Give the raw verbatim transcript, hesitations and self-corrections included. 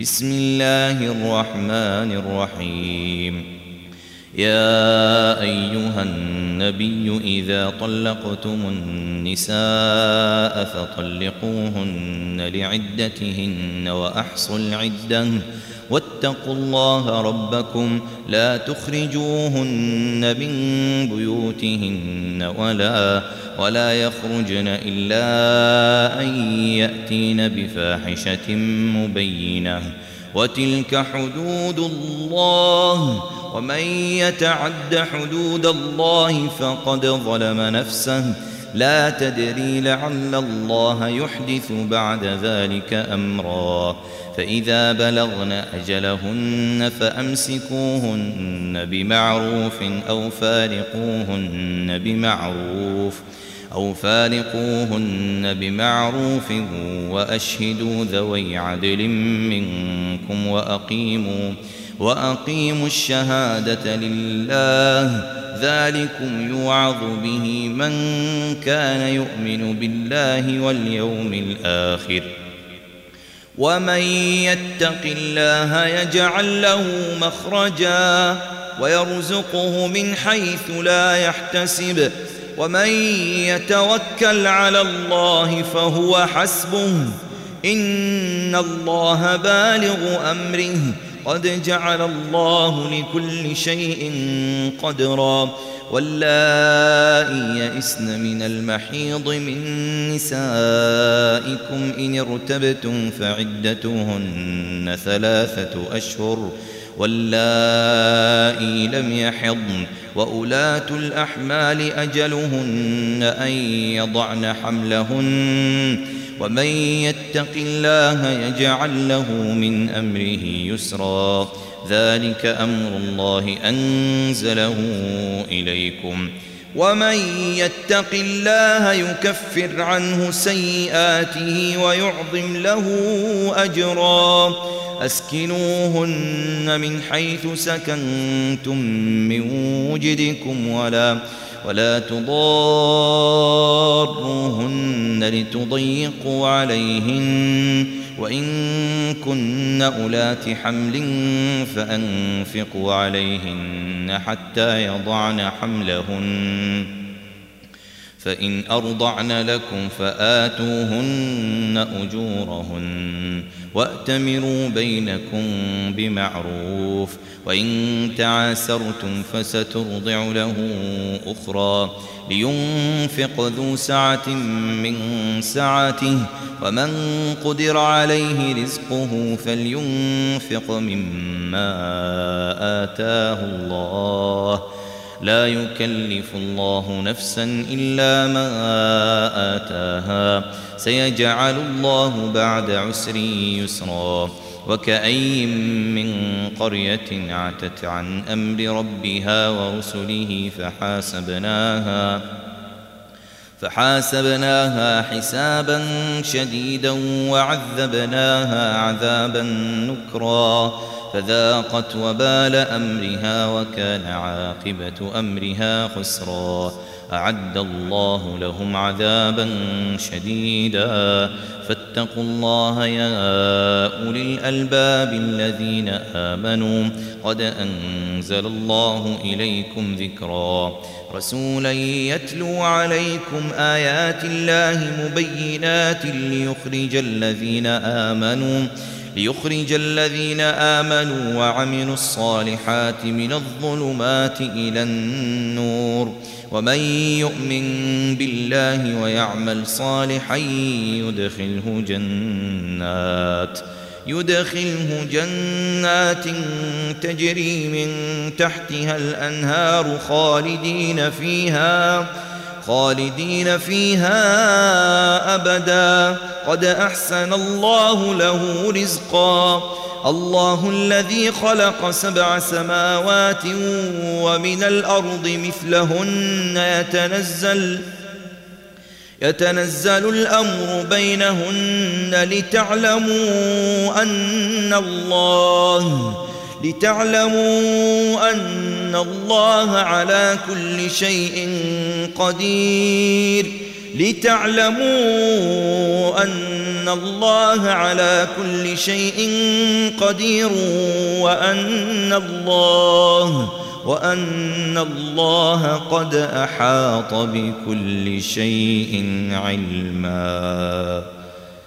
بسم الله الرحمن الرحيم. يا أيها النبي إذا طلقتم النساء فطلقوهن لعدتهن وأحصوا العدة واتقوا الله ربكم لا تخرجوهن من بيوتهن ولا ولا يخرجن إلا أن يأتين بفاحشة مبينة وتلك حدود الله ومن يتعد حدود الله فقد ظلم نفسه لا تدري لعل الله يحدث بعد ذلك أمرا فإذا بلغن أجلهن فأمسكوهن بمعروف أو فارقوهن بمعروف أو فارقوهن بمعروف وأشهدوا ذوي عدل منكم وأقيموا وأقيموا الشهادة لله ذلكم يوعظ به من كان يؤمن بالله واليوم الآخر ومن يتق الله يجعل له مخرجا ويرزقه من حيث لا يحتسب ومن يتوكل على الله فهو حسبه إن الله بالغ أمره قد جعل الله لكل شيء قدرا واللائي يئسن من المحيض من نسائكم إن ارتبتم فعدتهن ثلاثة أشهر واللائي لم يحضن وأولاة الأحمال أجلهن أن يضعن حملهن ومن يتق الله يجعل له من أمره يسرا ذلك أمر الله أنزله إليكم ومن يتق الله يكفر عنه سيئاته ويعظم له أجرا أسكنوهن من حيث سكنتم من وجدكم ولا ولا تضاروهن لتضيقوا عليهن وإن كن أولات حمل فأنفقوا عليهن حتى يضعن حملهن فإن أرضعن لكم فآتوهن أجورهن وأتمروا بينكم بمعروف وإن تعاسرتم فسترضع له أخرى لينفق ذو سعة من سعته ومن قدر عليه رزقه فلينفق مما آتاه الله لا يكلف الله نفسا إلا ما آتاها سيجعل الله بعد عسر يسرا وكأي من قرية عتت عن أمر ربها ورسله فحاسبناها فحاسبناها حسابا شديدا وعذبناها عذابا نكرا فذاقت وبال أمرها وكان عاقبة أمرها خسرا أعد الله لهم عذابا شديدا فاتقوا الله يا أولي الألباب الذين آمنوا قد أنزل الله إليكم ذكرا رسولا يتلو عليكم آيات الله مبينات ليخرج الذين آمنوا ليخرج الذين آمنوا وعملوا الصالحات من الظلمات إلى النور ومن يؤمن بالله ويعمل صالحا يدخله جنات يدخله جنات تجري من تحتها الأنهار خالدين فيها خالدين فيها أبدا قد أحسن الله له رزقا الله الذي خلق سبع سماوات ومن الأرض مثلهن يتنزل يتنزل الأمر بينهن لتعلموا أن الله لتعلموا أن الله على كل شيء قدير لتعلموا أن وأن الله على كل شيء قدير وأن الله وأن الله قد أحاط بكل شيء علما.